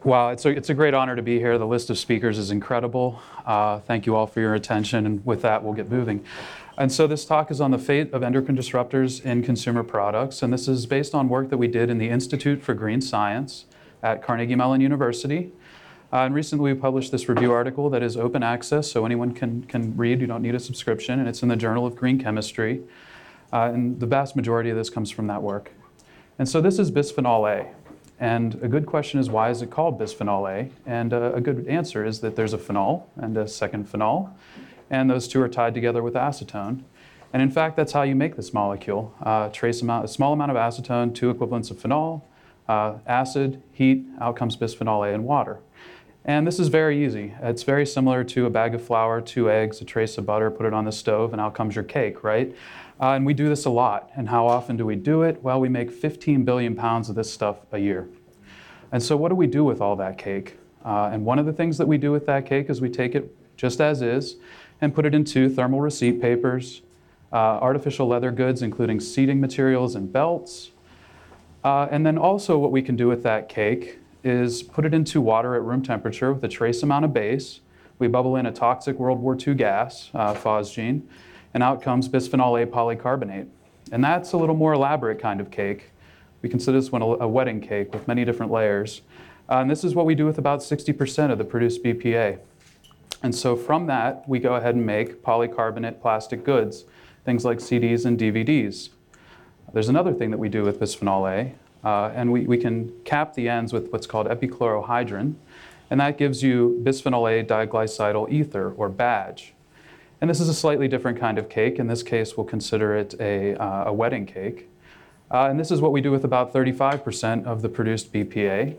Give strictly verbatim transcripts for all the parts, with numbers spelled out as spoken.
Wow, it's a, it's a great honor to be here. The list of speakers is incredible. Uh, thank you all for your attention, and with that, we'll get moving. And so this talk is on the fate of endocrine disruptors in consumer products, and this is based on work that we did in the Institute for Green Science at Carnegie Mellon University. Uh, and recently we published this review article that is open access, so anyone can, can read. You don't need a subscription, and it's in the Journal of Green Chemistry. Uh, and the vast majority of this comes from that work. And so this is bisphenol A. And a good question is, why is it called bisphenol A? And uh, a good answer is that there's a phenol and a second phenol, and those two are tied together with acetone. And in fact, that's how you make this molecule. Uh, trace amount, a small amount of acetone, two equivalents of phenol, uh, acid, heat, out comes bisphenol A and water. And this is very easy. It's very similar to a bag of flour, two eggs, a trace of butter, put it on the stove, and out comes your cake, right? Uh, and we do this a lot. And how often do we do it? Well, we make fifteen billion pounds of this stuff a year. And so what do we do with all that cake? Uh, and one of the things that we do with that cake is we take it just as is and put it into thermal receipt papers, uh, artificial leather goods, including seating materials and belts. Uh, and then also what we can do with that cake is put it into water at room temperature with a trace amount of base. We bubble in a toxic World War Two gas, uh, phosgene, and out comes bisphenol A polycarbonate. And that's a little more elaborate kind of cake. We consider this one a, a wedding cake with many different layers. Uh, and this is what we do with about sixty percent of the produced B P A. And so from that, we go ahead and make polycarbonate plastic goods, things like C Ds and D V Ds. There's another thing that we do with bisphenol A, uh, and we, we can cap the ends with what's called epichlorohydrin, and that gives you bisphenol A diglycidyl ether, or badge. And this is a slightly different kind of cake. In this case, we'll consider it a, uh, a wedding cake. Uh, and this is what we do with about thirty-five percent of the produced B P A.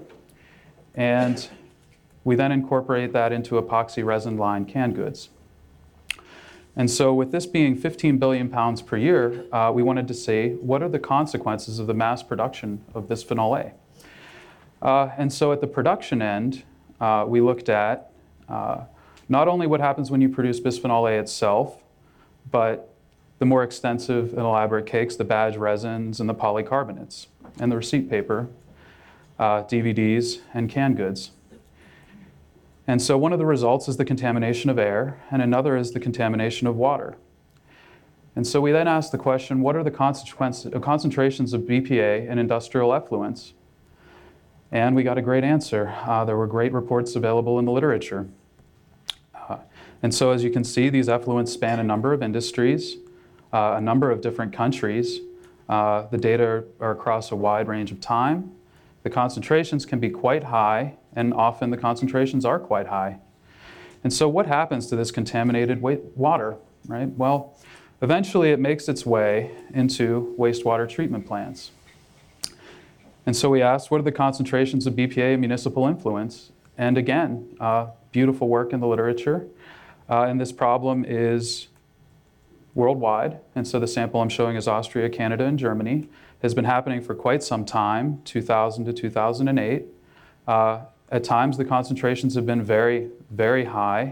And we then incorporate that into epoxy resin-lined canned goods. And so with this being fifteen billion pounds per year, uh, we wanted to see what are the consequences of the mass production of bisphenol A. Uh, and so at the production end, uh, we looked at uh, not only what happens when you produce bisphenol A itself, but the more extensive and elaborate cakes, the badge resins and the polycarbonates, and the receipt paper, uh, D V Ds, and canned goods. And so one of the results is the contamination of air, and another is the contamination of water. And so we then asked the question, what are the consequences, uh, concentrations of B P A in industrial effluents? And we got a great answer. Uh, there were great reports available in the literature. Uh, and so as you can see, these effluents span a number of industries, uh, a number of different countries. Uh, the data are across a wide range of time. The concentrations can be quite high, and often the concentrations are quite high. And so what happens to this contaminated wa- water, right? Well, eventually it makes its way into wastewater treatment plants. And so we asked, what are the concentrations of B P A in municipal influence? And again, uh, beautiful work in the literature. Uh, and this problem is worldwide. And so the sample I'm showing is Austria, Canada, and Germany. Has been happening for quite some time, two thousand to two thousand eight. Uh, at times, the concentrations have been very, very high,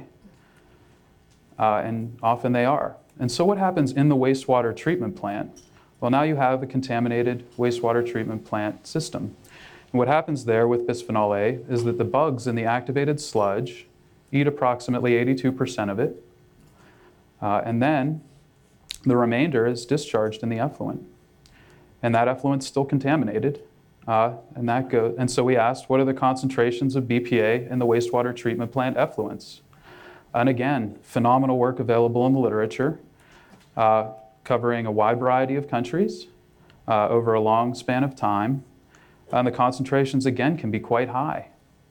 uh, and often they are. And so what happens in the wastewater treatment plant? Well, now you have a contaminated wastewater treatment plant system. And what happens there with bisphenol A is that the bugs in the activated sludge eat approximately eighty-two percent of it, uh, and then the remainder is discharged in the effluent. And that effluent's still contaminated, uh, and that go, and so we asked, what are the concentrations of B P A in the wastewater treatment plant effluents? And again, phenomenal work available in the literature, uh, covering a wide variety of countries uh, over a long span of time. And the concentrations, again, can be quite high.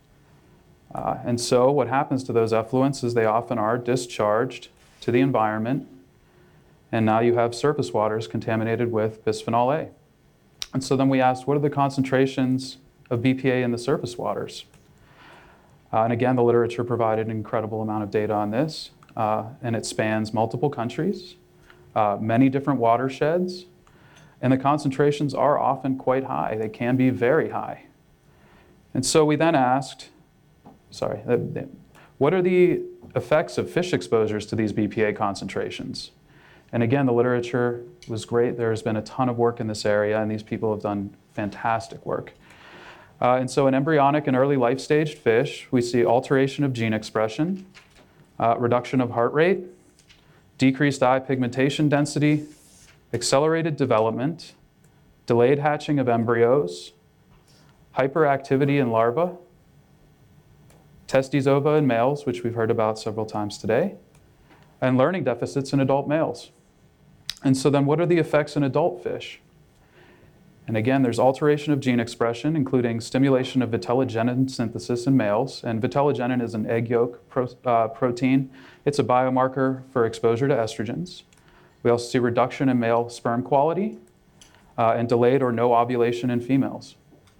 Uh, and so what happens to those effluents is they often are discharged to the environment, and now you have surface waters contaminated with bisphenol A. And so then we asked, what are the concentrations of B P A in the surface waters? Uh, and again, the literature provided an incredible amount of data on this, uh, and it spans multiple countries, uh, many different watersheds, and the concentrations are often quite high. They can be very high. And so we then asked, sorry, what are the effects of fish exposures to these B P A concentrations? And again, the literature was great. There has been a ton of work in this area, and these people have done fantastic work. Uh, and so in embryonic and early life staged fish, we see alteration of gene expression, uh, reduction of heart rate, decreased eye pigmentation density, accelerated development, delayed hatching of embryos, hyperactivity in larvae, testes ova in males, which we've heard about several times today, and learning deficits in adult males. And so then what are the effects in adult fish? And again, there's alteration of gene expression, including stimulation of vitellogenin synthesis in males. And vitellogenin is an egg yolk pro, uh, protein. It's a biomarker for exposure to estrogens. We also see reduction in male sperm quality uh, and delayed or no ovulation in females.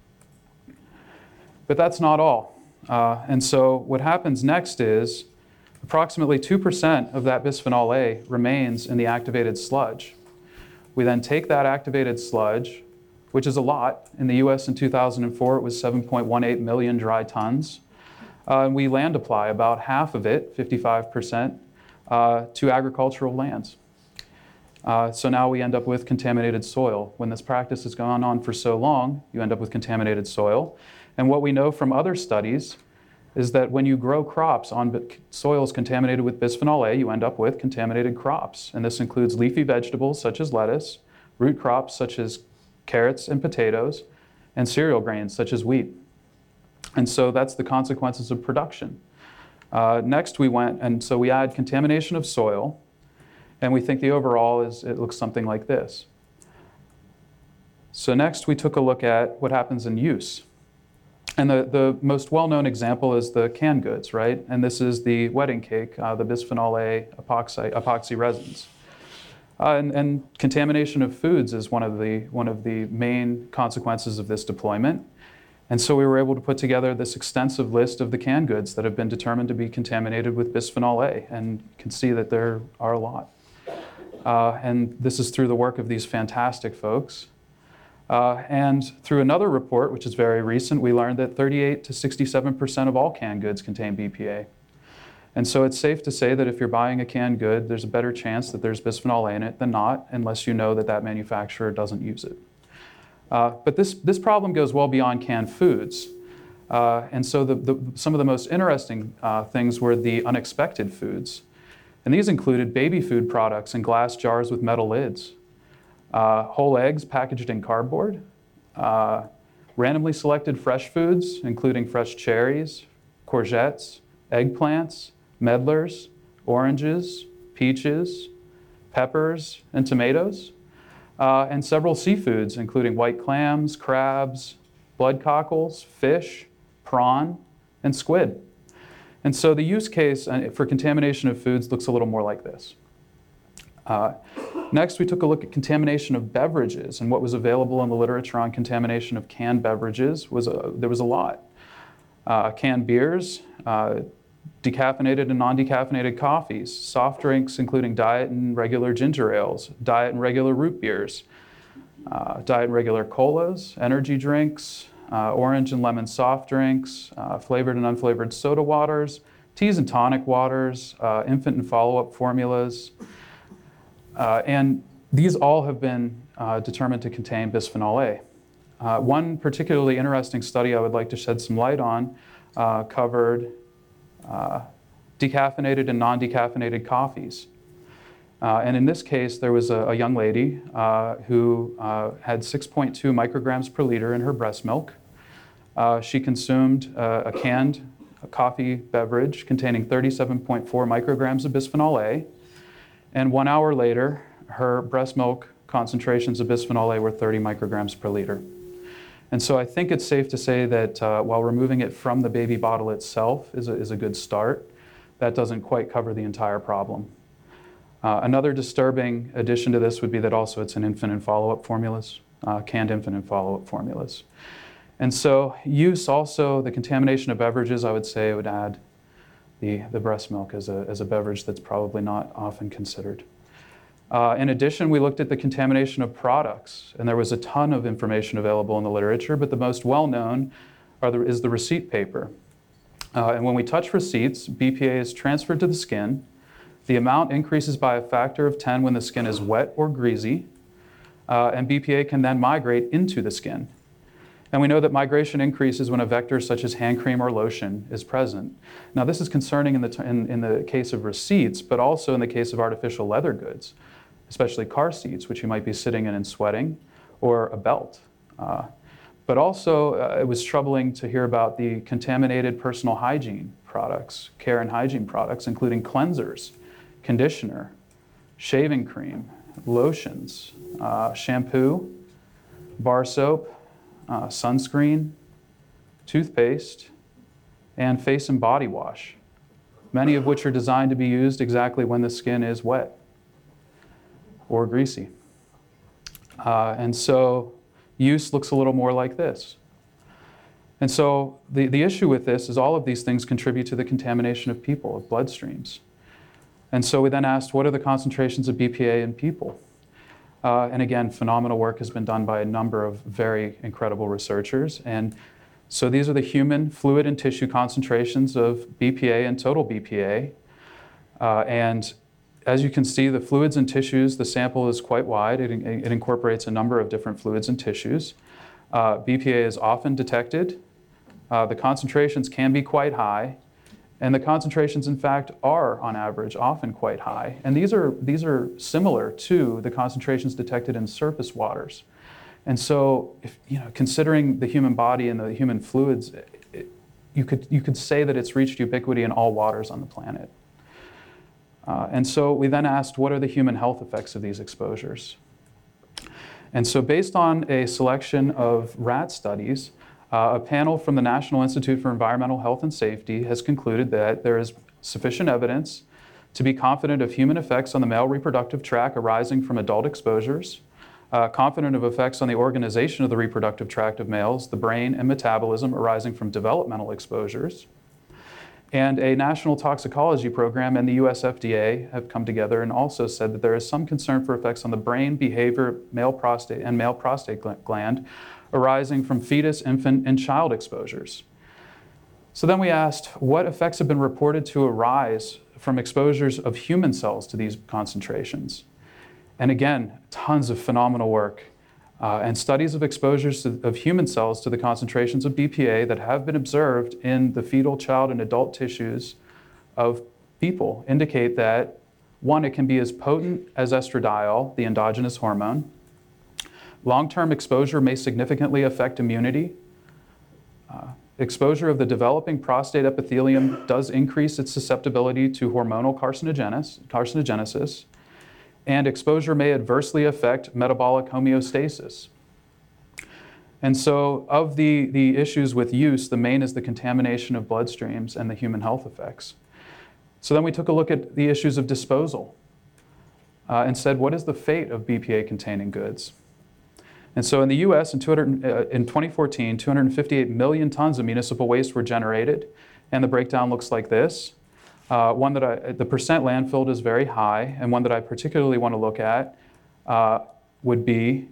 But that's not all. Uh, and so what happens next is approximately two percent of that bisphenol A remains in the activated sludge. We then take that activated sludge, which is a lot. In the U S in two thousand four, it was seven point one eight million dry tons. Uh, and we land apply about half of it, fifty-five percent, uh, to agricultural lands. Uh, so now we end up with contaminated soil. When this practice has gone on for so long, you end up with contaminated soil. And what we know from other studies is that when you grow crops on soils contaminated with bisphenol A, you end up with contaminated crops. And this includes leafy vegetables such as lettuce, root crops such as carrots and potatoes, and cereal grains such as wheat. And so that's the consequences of production. Uh, next we went, and so we add contamination of soil, and we think the overall is, it looks something like this. So next we took a look at what happens in use. And the, the most well-known example is the canned goods, right? And this is the wedding cake, uh, the bisphenol A epoxy, epoxy resins. Uh, and, and contamination of foods is one of the one of the main consequences of this deployment. And so we were able to put together this extensive list of the canned goods that have been determined to be contaminated with bisphenol A, and you can see that there are a lot. Uh, and this is through the work of these fantastic folks. Uh, and through another report, which is very recent, we learned that thirty-eight to sixty-seven percent of all canned goods contain B P A. And so it's safe to say that if you're buying a canned good, there's a better chance that there's bisphenol A in it than not, unless you know that that manufacturer doesn't use it. Uh, but this, this problem goes well beyond canned foods. Uh, and so the, the, some of the most interesting uh, things were the unexpected foods. And these included baby food products in glass jars with metal lids, uh, whole eggs packaged in cardboard, uh, randomly selected fresh foods, including fresh cherries, courgettes, eggplants, medlars, oranges, peaches, peppers, and tomatoes, uh, and several seafoods, including white clams, crabs, blood cockles, fish, prawn, and squid. And so the use case for contamination of foods looks a little more like this. Uh, next, we took a look at contamination of beverages, and what was available in the literature on contamination of canned beverages was a, there was a lot. Uh, canned beers, uh, decaffeinated and non-decaffeinated coffees, soft drinks including diet and regular ginger ales, diet and regular root beers, uh, diet and regular colas, energy drinks, uh, orange and lemon soft drinks, uh, flavored and unflavored soda waters, teas and tonic waters, uh, infant and follow-up formulas. Uh, and these all have been uh, determined to contain bisphenol A. Uh, one particularly interesting study I would like to shed some light on uh, covered uh, decaffeinated and non-decaffeinated coffees. Uh, and in this case, there was a, a young lady uh, who uh, had six point two micrograms per liter in her breast milk. Uh, she consumed uh, a canned coffee beverage containing thirty-seven point four micrograms of bisphenol A. And one hour later, her breast milk concentrations of bisphenol A were thirty micrograms per liter. And so I think it's safe to say that uh, while removing it from the baby bottle itself is a, is a good start, that doesn't quite cover the entire problem. Uh, another disturbing addition to this would be that also it's an infant and follow-up formulas, uh, canned infant and follow-up formulas. And so use also, the contamination of beverages, I would say would add the, the breast milk as a, as a beverage that's probably not often considered. Uh, in addition, we looked at the contamination of products, and there was a ton of information available in the literature, but the most well-known are the, is the receipt paper. Uh, and when we touch receipts, B P A is transferred to the skin. The amount increases by a factor of ten when the skin is wet or greasy, uh, and B P A can then migrate into the skin. And we know that migration increases when a vector such as hand cream or lotion is present. Now, this is concerning in the, t- in, in the case of receipts, but also in the case of artificial leather goods, especially car seats, which you might be sitting in and sweating, or a belt. Uh, but also, uh, it was troubling to hear about the contaminated personal hygiene products, care and hygiene products, including cleansers, conditioner, shaving cream, lotions, uh, shampoo, bar soap, uh, sunscreen, toothpaste, and face and body wash, many of which are designed to be used exactly when the skin is wet or greasy. Uh, and so use looks a little more like this. And so the, the issue with this is all of these things contribute to the contamination of people, of bloodstreams. And so we then asked, what are the concentrations of B P A in people? Uh, and again, phenomenal work has been done by a number of very incredible researchers. And so these are the human fluid and tissue concentrations of B P A and total B P A. Uh, and as you can see, the fluids and tissues, the sample is quite wide. It, it incorporates a number of different fluids and tissues. Uh, B P A is often detected. Uh, the concentrations can be quite high. And the concentrations, in fact, are, on average, often quite high. And these are, these are similar to the concentrations detected in surface waters. And so, if, you know, considering the human body and the human fluids, it, you could, you could say that it's reached ubiquity in all waters on the planet. Uh, and so we then asked, what are the human health effects of these exposures? And so based on a selection of rat studies, Uh, a panel from the National Institute for Environmental Health and Safety has concluded that there is sufficient evidence to be confident of human effects on the male reproductive tract arising from adult exposures, uh, confident of effects on the organization of the reproductive tract of males, the brain, and metabolism arising from developmental exposures. And a national toxicology program and the U S F D A have come together and also said that there is some concern for effects on the brain, behavior, male prostate, and male prostate gland arising from fetus, infant, and child exposures. So then we asked, what effects have been reported to arise from exposures of human cells to these concentrations? And again, tons of phenomenal work uh, and studies of exposures to, of human cells to the concentrations of B P A that have been observed in the fetal, child, and adult tissues of people indicate that, one, it can be as potent as estradiol, the endogenous hormone. Long-term exposure may significantly affect immunity. Uh, exposure of the developing prostate epithelium does increase its susceptibility to hormonal carcinogenesis, carcinogenesis, and exposure may adversely affect metabolic homeostasis. And so of the, the issues with use, the main is the contamination of bloodstreams and the human health effects. So then we took a look at the issues of disposal uh, and said, what is the fate of B P A-containing goods? And so in the U S in, two hundred, uh, in twenty fourteen, two hundred fifty-eight million tons of municipal waste were generated, and the breakdown looks like this. Uh, one that I, the percent landfilled is very high, and one that I particularly want to look at uh, would be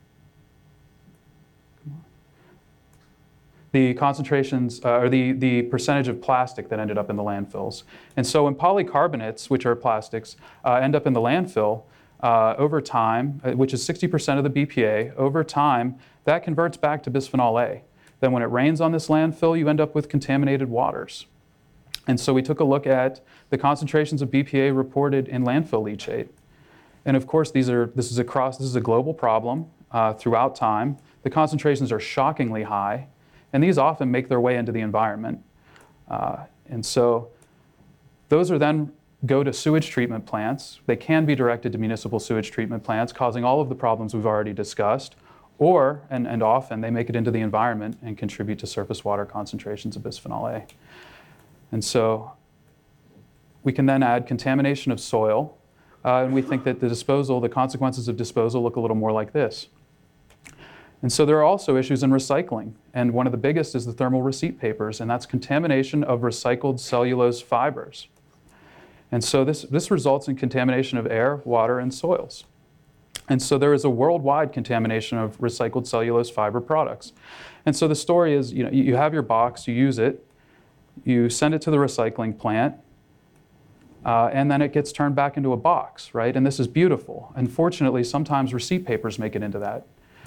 the concentrations, uh, or the, the percentage of plastic that ended up in the landfills. And so when polycarbonates, which are plastics, uh, end up in the landfill, Uh, over time, uh, which is sixty percent of the B P A, over time, that converts back to bisphenol A. Then when it rains on this landfill, you end up with contaminated waters. And so we took a look at the concentrations of B P A reported in landfill leachate. And of course, these are, this is across, this is a global problem uh, throughout time. The concentrations are shockingly high, and these often make their way into the environment. Uh, and so those are then go to sewage treatment plants. They can be directed to municipal sewage treatment plants, causing all of the problems we've already discussed, or, and, and often, they make it into the environment and contribute to surface water concentrations of bisphenol A. And so we can then add contamination of soil, uh, and we think that the disposal, the consequences of disposal look a little more like this. And so there are also issues in recycling, and one of the biggest is the thermal receipt papers, and that's contamination of recycled cellulose fibers. And so this, this results in contamination of air, water, and soils. And so there is a worldwide contamination of recycled cellulose fiber products. And so the story is, you know, you have your box, you use it, you send it to the recycling plant, uh, and then it gets turned back into a box, right? And this is beautiful. Unfortunately, sometimes receipt papers make it into that.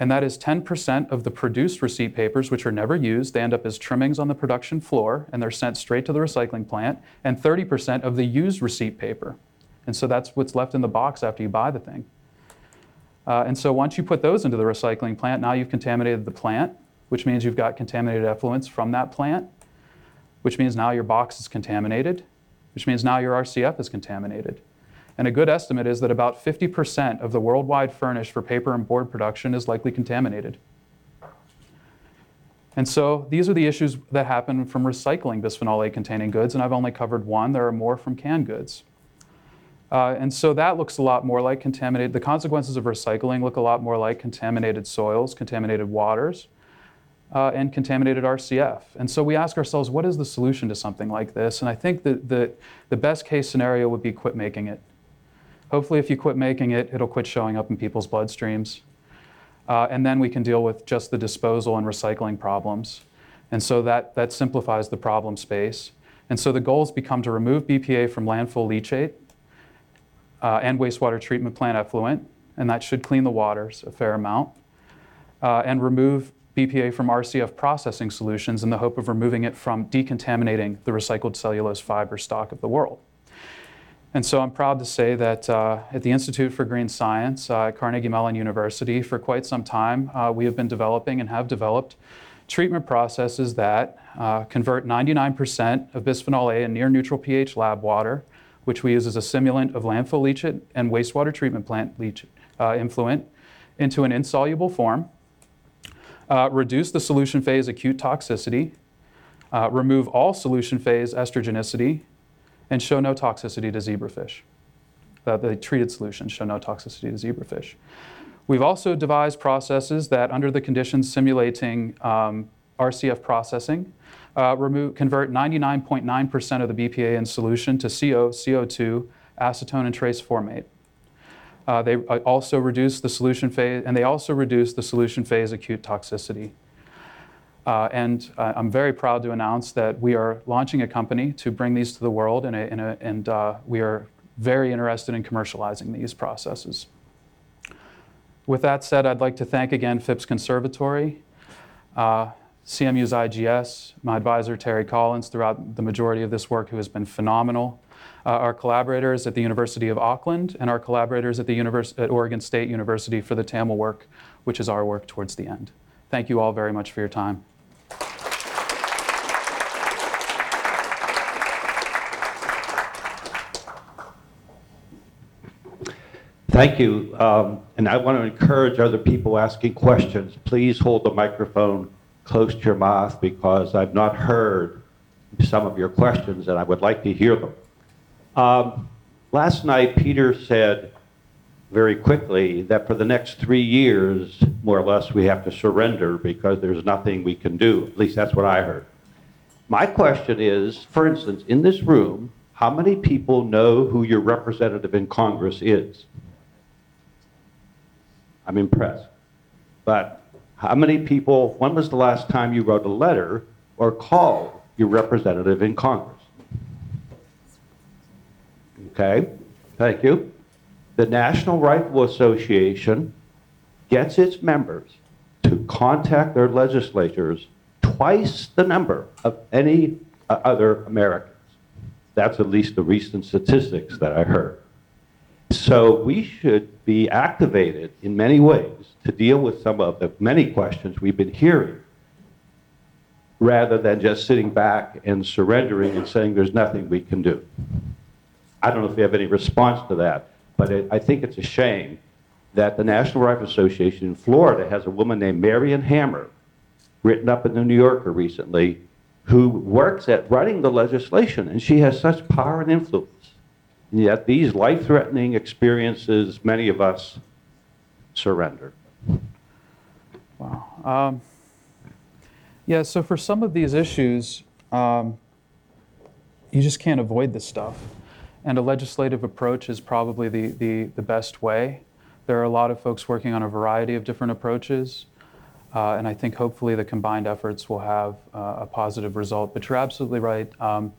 And that is ten percent of the produced receipt papers, which are never used. They end up as trimmings on the production floor, and they're sent straight to the recycling plant, and thirty percent of the used receipt paper. And so that's what's left in the box after you buy the thing. Uh, and so once you put those into the recycling plant, now you've contaminated the plant, which means you've got contaminated effluents from that plant, which means now your box is contaminated, which means now your R C F is contaminated. And a good estimate is that about fifty percent of the worldwide furnish for paper and board production is likely contaminated. And so these are the issues that happen from recycling bisphenol A containing goods, and I've only covered one. There are more from canned goods. Uh, and so that looks a lot more like contaminated, the consequences of recycling look a lot more like contaminated soils, contaminated waters, uh, and contaminated R C F. And so we ask ourselves, what is the solution to something like this? And I think that the, the best case scenario would be quit making it. Hopefully if you quit making it, it'll quit showing up in people's bloodstreams. Uh, and then we can deal with just the disposal and recycling problems. And so that, that simplifies the problem space. And so the goals become to remove B P A from landfill leachate, Uh, and wastewater treatment plant effluent, and that should clean the waters a fair amount, uh, and remove B P A from R C F processing solutions in the hope of removing it from decontaminating the recycled cellulose fiber stock of the world. And so I'm proud to say that uh, at the Institute for Green Science uh, at Carnegie Mellon University, for quite some time, uh, we have been developing and have developed treatment processes that uh, convert ninety-nine percent of bisphenol A in near neutral pH lab water, which we use as a simulant of landfill leachate and wastewater treatment plant leachate, uh, influent, into an insoluble form, uh, reduce the solution phase acute toxicity, uh, remove all solution phase estrogenicity, and show no toxicity to zebrafish. Uh, the treated solutions show no toxicity to zebrafish. We've also devised processes that, under the conditions simulating um, R C F processing, Uh, remove, convert ninety-nine point nine percent of the B P A in solution to C O, C O two, acetone, and trace formate. Uh, they also reduce the solution phase, and they also reduce the solution phase acute toxicity. Uh, and uh, I'm very proud to announce that we are launching a company to bring these to the world, in a, in a, and uh, we are very interested in commercializing these processes. With that said, I'd like to thank again Phipps Conservatory, uh, C M U's I G S, my advisor Terry Collins throughout the majority of this work, who has been phenomenal, uh, our collaborators at the University of Auckland, and our collaborators at, the univers- at Oregon State University for the TAML work, which is our work towards the end. Thank you all very much for your time. Thank you. Um, and I want to encourage other people asking questions. Please hold the microphone close to your mouth, because I've not heard some of your questions and I would like to hear them. Um, last night, Peter said very quickly that for the next three years, more or less, we have to surrender because there's nothing we can do. At least that's what I heard. My question is, for instance, in this room, how many people know who your representative in Congress is? I'm impressed. But how many people, when was the last time you wrote a letter or called your representative in Congress? Okay, thank you. The National Rifle Association gets its members to contact their legislators twice the number of any uh, other Americans. That's at least the recent statistics that I heard. So we should be activated in many ways to deal with some of the many questions we've been hearing, rather than just sitting back and surrendering and saying there's nothing we can do. I don't know if you have any response to that, but it, I think it's a shame that the National Rifle Association in Florida has a woman named Marion Hammer, written up in the New Yorker recently, who works at writing the legislation, and she has such power and influence. And yet these life-threatening experiences, many of us surrender. Wow. Um, yeah, so for some of these issues, um, you just can't avoid this stuff. And a legislative approach is probably the, the, the best way. There are a lot of folks working on a variety of different approaches. Uh, and I think hopefully the combined efforts will have uh, a positive result. But you're absolutely right. Um,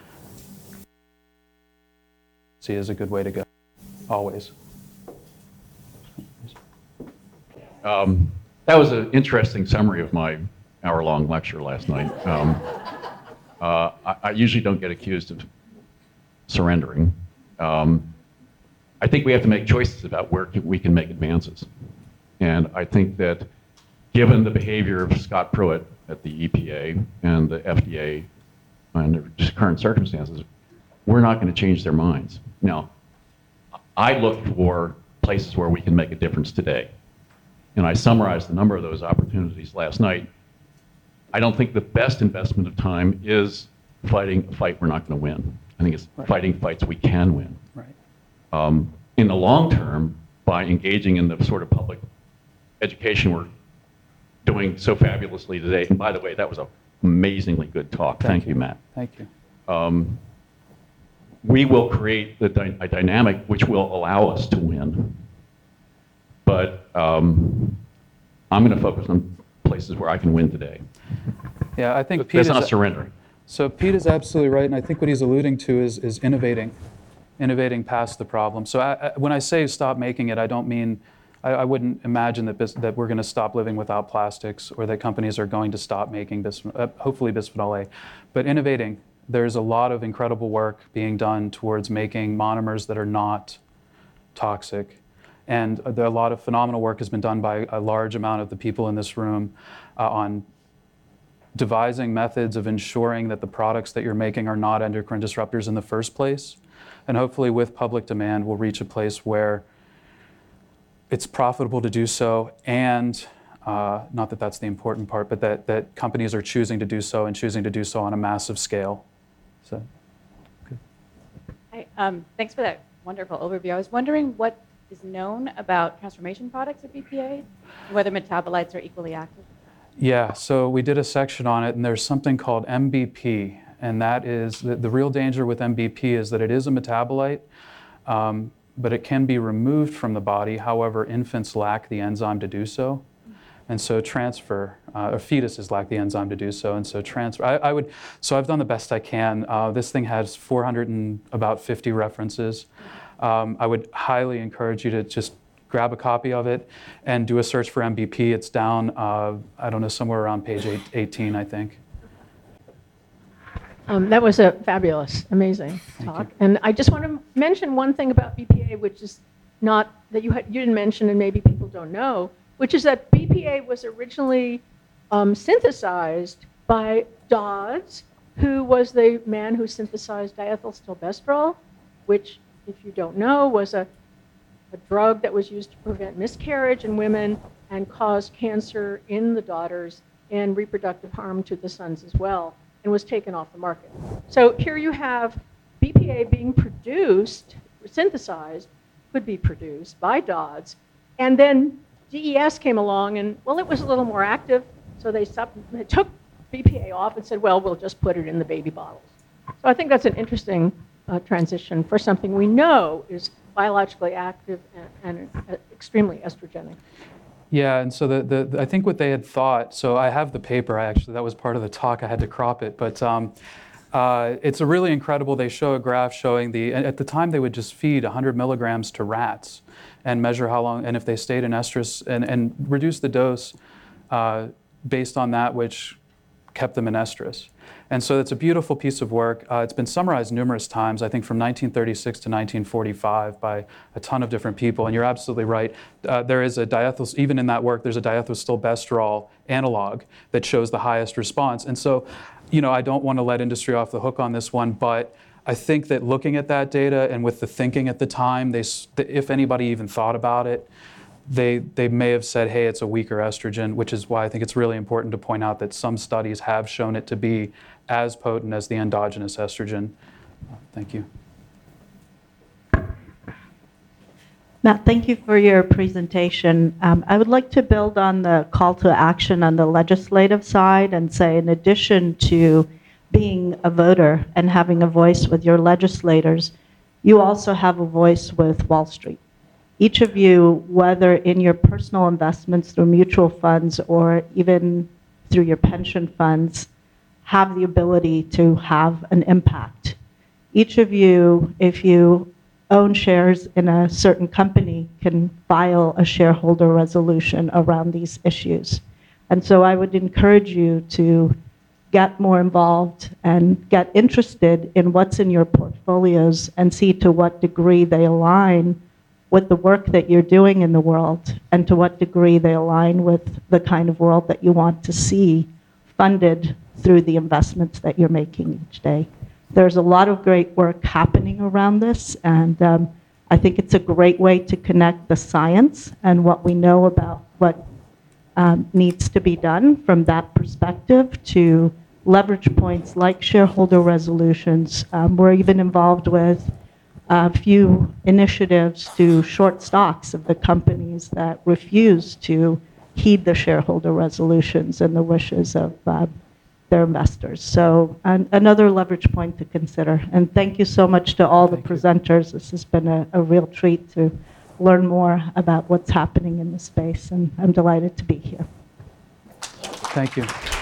see is a good way to go, always. Um, That was an interesting summary of my hour-long lecture last night. Um, uh, I, I usually don't get accused of surrendering. Um, I think we have to make choices about where we can make advances. And I think that given the behavior of Scott Pruitt at the E P A and the F D A under just current circumstances, we're not going to change their minds. Now, I look for places where we can make a difference today. And I summarized a number of those opportunities last night. I don't think the best investment of time is fighting a fight we're not going to win. I think it's Right. fighting fights we can win. Right. Um, in the long term, by engaging in the sort of public education we're doing so fabulously today, and by the way, that was an amazingly good talk. Thank, you, Matt. Thank you. Um, we will create the dy- a dynamic which will allow us to win. But um, I'm going to focus on places where I can win today. Yeah, I think Pete That's is, not surrendering. so Pete is absolutely right, and I think what he's alluding to is, is innovating, innovating past the problem. So I, I, when I say stop making it, I don't mean, I, I wouldn't imagine that, bis, that we're going to stop living without plastics or that companies are going to stop making, bisphenol, uh, hopefully bisphenol A. But innovating, there's a lot of incredible work being done towards making monomers that are not toxic. And there, a lot of phenomenal work has been done by a large amount of the people in this room uh, on devising methods of ensuring that the products that you're making are not endocrine disruptors in the first place. And hopefully with public demand, we'll reach a place where it's profitable to do so, and uh, not that that's the important part, but that, that companies are choosing to do so and choosing to do so on a massive scale. So, good. Hi, um, thanks for that wonderful overview. I was wondering what is known about transformation products at B P A, whether metabolites are equally active. Yeah, so we did a section on it, and there's something called M B P, and that is, the, the real danger with M B P is that it is a metabolite, um, but it can be removed from the body. However, infants lack the enzyme to do so. And so transfer, uh, or fetuses lack the enzyme to do so, and so transfer, I, I would, so I've done the best I can. Uh, this thing has four hundred and about fifty references. Um, I would highly encourage you to just grab a copy of it and do a search for M B P. It's down, uh, I don't know, somewhere around page eight, eighteen, I think. Um, that was a fabulous, amazing talk. And I just want to mention one thing about B P A, which is not, that you, had, you didn't mention and maybe people don't know, which is that B P A was originally um, synthesized by Dodds, who was the man who synthesized diethylstilbestrol, which, if you don't know, was a, a drug that was used to prevent miscarriage in women and caused cancer in the daughters and reproductive harm to the sons as well, and was taken off the market. So here you have B P A being produced, synthesized, could be produced by Dodds, and then D E S came along and, well, it was a little more active, so they, stopped, they took B P A off and said, well, we'll just put it in the baby bottles. So I think that's an interesting uh, transition for something we know is biologically active and, and uh, extremely estrogenic. Yeah, and so the, the, the I think what they had thought, so I have the paper, I actually, that was part of the talk, I had to crop it, but um, uh, it's a really incredible, they show a graph showing the, at the time they would just feed one hundred milligrams to rats and measure how long, and if they stayed in estrus, and, and reduce the dose uh, based on that which kept them in estrus. And so it's a beautiful piece of work. Uh, it's been summarized numerous times, I think from nineteen thirty-six to nineteen forty-five by a ton of different people. And you're absolutely right. Uh, there is a diethyl, even in that work, there's a diethylstilbestrol analog that shows the highest response. And so, you know, I don't want to let industry off the hook on this one, but I think that looking at that data and with the thinking at the time, they, if anybody even thought about it, They, they may have said, hey, it's a weaker estrogen, which is why I think it's really important to point out that some studies have shown it to be as potent as the endogenous estrogen. Thank you. Matt, thank you for your presentation. Um, I would like to build on the call to action on the legislative side and say, in addition to being a voter and having a voice with your legislators, you also have a voice with Wall Street. Each of you, whether in your personal investments through mutual funds or even through your pension funds, have the ability to have an impact. Each of you, if you own shares in a certain company can file a shareholder resolution around these issues. And so I would encourage you to get more involved and get interested in what's in your portfolios and see to what degree they align with the work that you're doing in the world and to what degree they align with the kind of world that you want to see funded through the investments that you're making each day. There's a lot of great work happening around this, and um, I think it's a great way to connect the science and what we know about what um, needs to be done from that perspective to leverage points like shareholder resolutions. Um, we're even involved with a few initiatives to short stocks of the companies that refuse to heed the shareholder resolutions and the wishes of uh, their investors. So an, another leverage point to consider. And thank you so much to all the presenters. This has been a, a real treat to learn more about what's happening in the space, and I'm delighted to be here. Thank you.